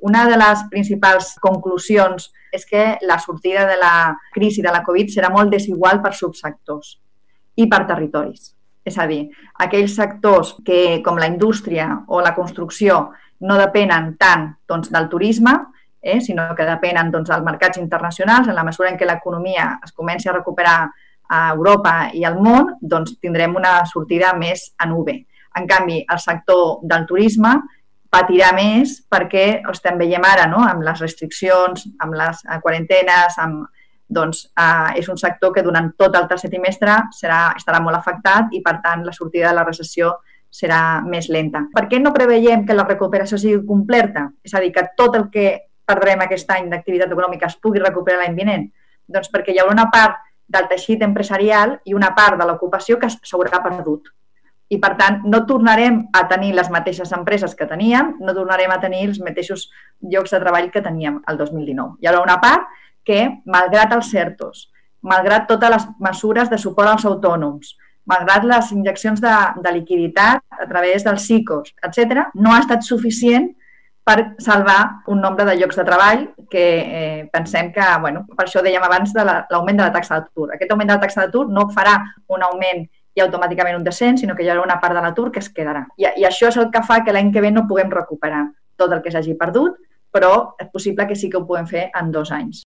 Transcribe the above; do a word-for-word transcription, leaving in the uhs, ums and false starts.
Una de les principals conclusions és que la sortida de la crisi de la Covid serà molt desigual per subsectors i per territoris. És a dir, aquells sectors que, com la indústria o la construcció, no depenen tant doncs, del turisme, eh, sinó que depenen doncs, dels mercats internacionals, en la mesura en què l'economia es comenci a recuperar a Europa i al món, doncs tindrem una sortida més en U V. En canvi, el sector del turisme patirà més perquè estem veiem ara, no?, amb les restriccions, amb les quarantenes, amb, doncs eh, és un sector que durant tot el tercer trimestre serà, estarà molt afectat i, per tant, la sortida de la recessió serà més lenta. Per què no preveiem que la recuperació sigui completa? És a dir, que tot el que perdrem aquest any d'activitat econòmica es pugui recuperar l'any vinent? Doncs perquè hi haurà una part del teixit empresarial i una part de l'ocupació que s'haurà perdut. I, per tant, no tornarem a tenir les mateixes empreses que teníem, no tornarem a tenir els mateixos llocs de treball que teníem el dos mil dinou. Hi haurà una part que, malgrat els ERTOs, malgrat totes les mesures de suport als autònoms, malgrat les injeccions de, de liquiditat a través dels SICOs, etcètera, no ha estat suficient per salvar un nombre de llocs de treball que eh, pensem que, bueno, per això dèiem abans de l'augment de la taxa d'atur. Aquest augment de la taxa d'atur no farà un augment i automàticament un descens, sinó que hi haurà una part de l'atur que es quedarà. I, I això és el que fa que l'any que ve no puguem recuperar tot el que s'hagi perdut, però és possible que sí que ho puguem fer en dos anys.